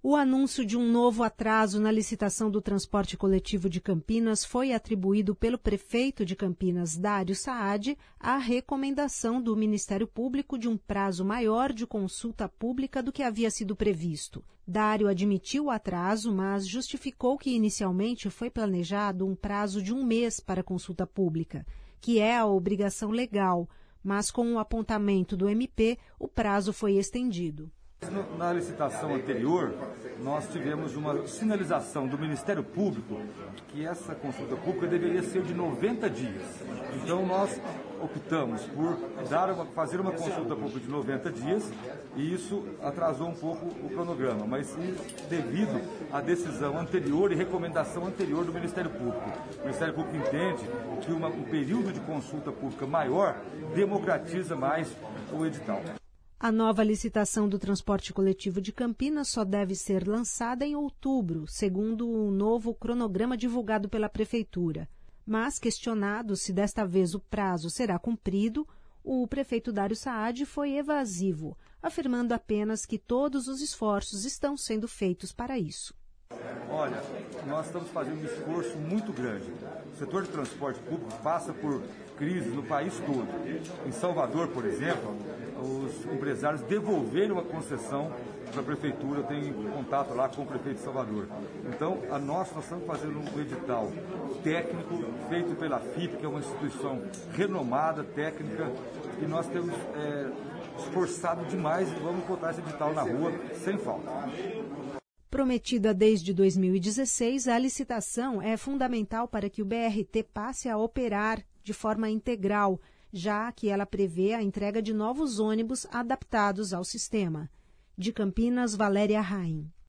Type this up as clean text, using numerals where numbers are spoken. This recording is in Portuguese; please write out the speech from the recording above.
O anúncio de um novo atraso na licitação do transporte coletivo de Campinas foi atribuído pelo prefeito de Campinas, Dário Saad, à recomendação do Ministério Público de um prazo maior de consulta pública do que havia sido previsto. Dário admitiu o atraso, mas justificou que inicialmente foi planejado um prazo de 1 mês para consulta pública, que é a obrigação legal, mas com o apontamento do MP, o prazo foi estendido. Na licitação anterior, nós tivemos uma sinalização do Ministério Público que essa consulta pública deveria ser de 90 dias. Então, nós optamos por fazer uma consulta pública de 90 dias e isso atrasou um pouco o cronograma, mas devido à decisão anterior e recomendação anterior do Ministério Público. O Ministério Público entende que um período de consulta pública maior democratiza mais o edital. A nova licitação do transporte coletivo de Campinas só deve ser lançada em outubro, segundo o novo cronograma divulgado pela Prefeitura. Mas, questionado se desta vez o prazo será cumprido, o prefeito Dário Saad foi evasivo, afirmando apenas que todos os esforços estão sendo feitos para isso. Olha, nós estamos fazendo um esforço muito grande. O setor de transporte público passa por crises no país todo. Em Salvador, por exemplo, os empresários devolveram a concessão para a prefeitura, eu tenho contato lá com o prefeito de Salvador. Então, nós estamos fazendo um edital técnico feito pela FIP, que é uma instituição renomada, técnica, e nós temos esforçado demais e vamos botar esse edital na rua sem falta. Prometida desde 2016, a licitação é fundamental para que o BRT passe a operar de forma integral, já que ela prevê a entrega de novos ônibus adaptados ao sistema. De Campinas, Valéria Raim.